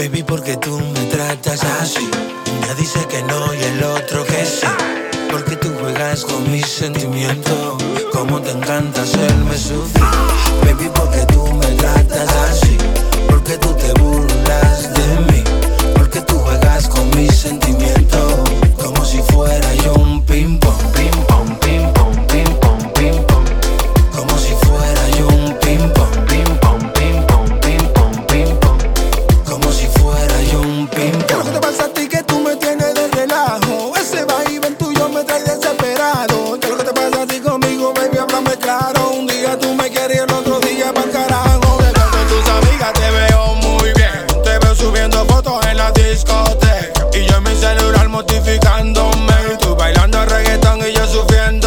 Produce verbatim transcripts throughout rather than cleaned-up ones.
Baby, porque tú me tratas así. Un día dice que no y el otro que sí. Porque tú juegas con mis sentimientos. Como te encanta hacerme sufrir. Baby, porque tú me tratas así. Porque tú te burlas de mí. Porque tú juegas con mis sentimientos. Como si fuera yo un ping pong, ping pong, ping pong, ping pong, ping pong. Como si fuera yo un ping pong, ping pong, ping pong, ping pong, ping pong. Como si fuera yo un ping pong. ¿Qué es lo que te pasa a ti que tú me tienes de relajo? Ese vaivén tuyo me trae desesperado. ¿Qué es lo que te pasa a ti conmigo, baby? Háblame claro. Un día tú me quieres y el otro día pa'l carajo. De ver con tus amigas te veo muy bien. Te veo subiendo fotos en la discoteca y yo en mi celular mortificándome. Y tú bailando reggaetón y yo sufriendo,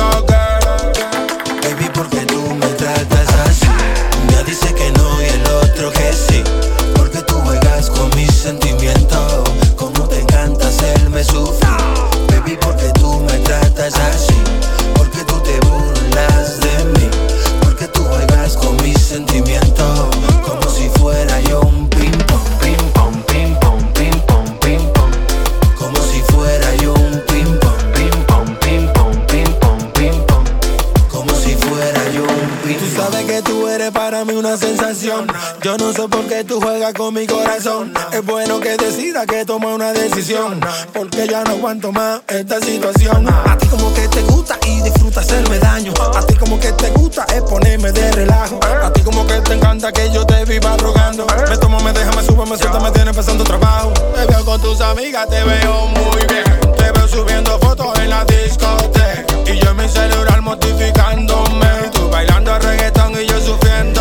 girl. Baby, porque tú me tratas así. Un día dice que no y el otro que sí. Porque tú juegas con mis sentimientos. Como te encanta hacerme sufrir. Baby, porque tú me tratas así. Porque tú te burlas de mí. Porque tú juegas con mis sentimientos. Como si fuera yo un ping pong, ping pong, ping pong, ping pong, ping pong. Como si fuera yo un ping pong, ping pong, ping pong, ping pong, ping pong. Como si fuera yo un ping pong. Tú sabes que tú eres para mí una sensación. Yo no sé por qué tú juegas con mi corazón. Es bueno que decida que tome una decisión, porque ya no aguanto más esta situación. A ti como que te gusta y disfruta hacerme daño. A ti como que te gusta es ponerme de relajo. A ti como que te encanta que yo te viva rogando. Me tomo, me deja, me sube, me suelta, me tiene pasando trabajo. Te veo con tus amigas, te veo muy bien. Te veo subiendo fotos en la discoteca y yo en mi celular mortificándome. Tú bailando reggaetón y yo sufriendo,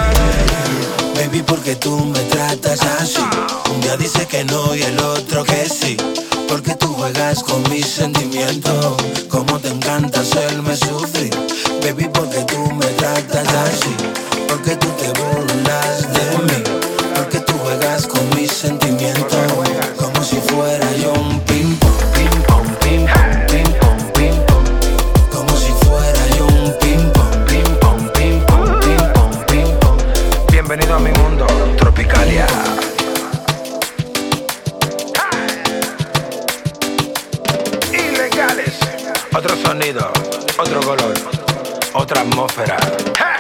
girl. Baby, porque tú me tratas así. Un día dice que no y el otro que sí. Porque tú juegas con mis sentimientos. Como te encanta hacerme sufrir. Baby, porque tú me tratas así. Porque tú te burlas de mí. Porque tú juegas con mis sentimientos. Como si fuera yo un ping pong, ping pong, ping pong, ping pong, ping pong. Como si fuera yo un ping pong, ping pong, ping pong, ping pong, ping pong. Bienvenido a mi mundo, Tropicalia. Ilegales. Otro sonido, otro color, otra atmósfera.